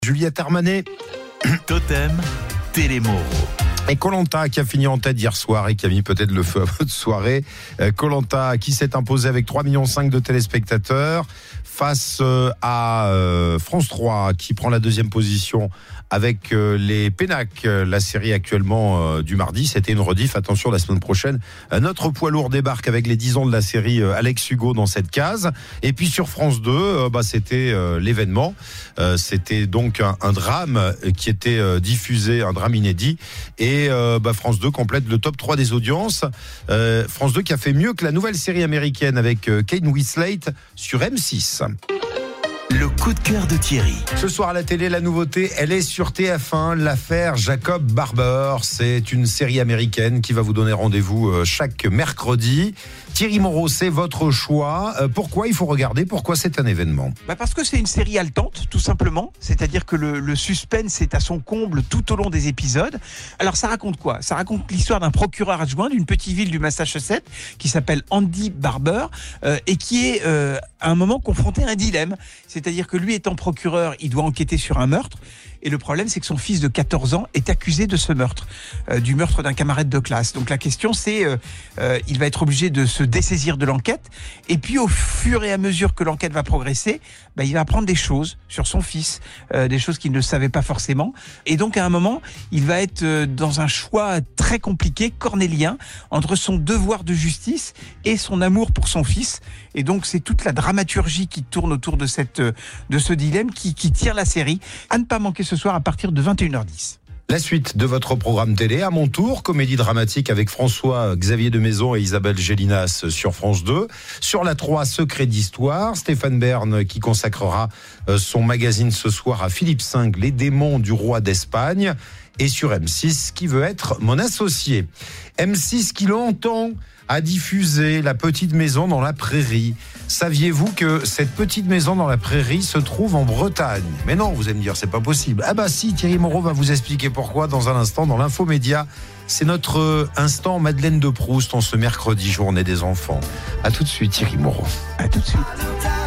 Juliette Armanet. Totem Télémoro. Et Koh-Lanta qui a fini en tête hier soir et qui a mis peut-être le feu à votre soirée. Koh-Lanta qui s'est imposé avec 3,5 millions de téléspectateurs face à France 3 qui prend la deuxième position avec les Pénac, la série actuellement du mardi. C'était une rediff. Attention, la semaine prochaine, notre poids lourd débarque avec les 10 ans de la série Alex Hugo dans cette case. Et puis sur France 2, c'était l'événement. C'était donc un drame qui était diffusé, un drame inédit. Et France 2 complète le top 3 des audiences. France 2 qui a fait mieux que la nouvelle série américaine avec Kane Winslet sur M6. Le coup de cœur de Thierry. Ce soir à la télé, la nouveauté, elle est sur TF1, l'affaire Jacob Barber. C'est une série américaine qui va vous donner rendez-vous chaque mercredi. Thierry Moreau, c'est votre choix. Pourquoi il faut regarder ? Pourquoi c'est un événement ? Parce que c'est une série haletante, tout simplement. C'est-à-dire que le suspense est à son comble tout au long des épisodes. Alors ça raconte quoi ? Ça raconte l'histoire d'un procureur adjoint d'une petite ville du Massachusetts qui s'appelle Andy Barber et qui est à un moment confronté à un dilemme. C'est-à-dire que lui étant procureur, il doit enquêter sur un meurtre. Et le problème, c'est que son fils de 14 ans est accusé de ce meurtre, du meurtre d'un camarade de classe. Donc la question, c'est, il va être obligé de se dessaisir de l'enquête. Et puis, au fur et à mesure que l'enquête va progresser, il va apprendre des choses sur son fils, des choses qu'il ne savait pas forcément. Et donc, à un moment, il va être dans un choix très compliqué, cornélien, entre son devoir de justice et son amour pour son fils. Et donc, c'est toute la dramaturgie qui tourne autour de ce dilemme qui tire la série. À ne pas manquer ce soir à partir de 21h10. La suite de votre programme télé, à mon tour, comédie dramatique avec François-Xavier de Maison et Isabelle Gélinas sur France 2. Sur la 3, Secret d'Histoire, Stéphane Bern qui consacrera son magazine ce soir à Philippe V, Les démons du roi d'Espagne. Et sur M6, qui veut être mon associé. M6 qui longtemps a diffusé La petite maison dans la prairie. Saviez-vous que cette petite maison dans la prairie se trouve en Bretagne ? Mais non, vous allez me dire, c'est pas possible. Ah bah si, Thierry Moreau va vous expliquer pourquoi dans un instant dans l'Infomédia. C'est notre instant Madeleine de Proust en ce mercredi, journée des enfants. À tout de suite, Thierry Moreau. À tout de suite.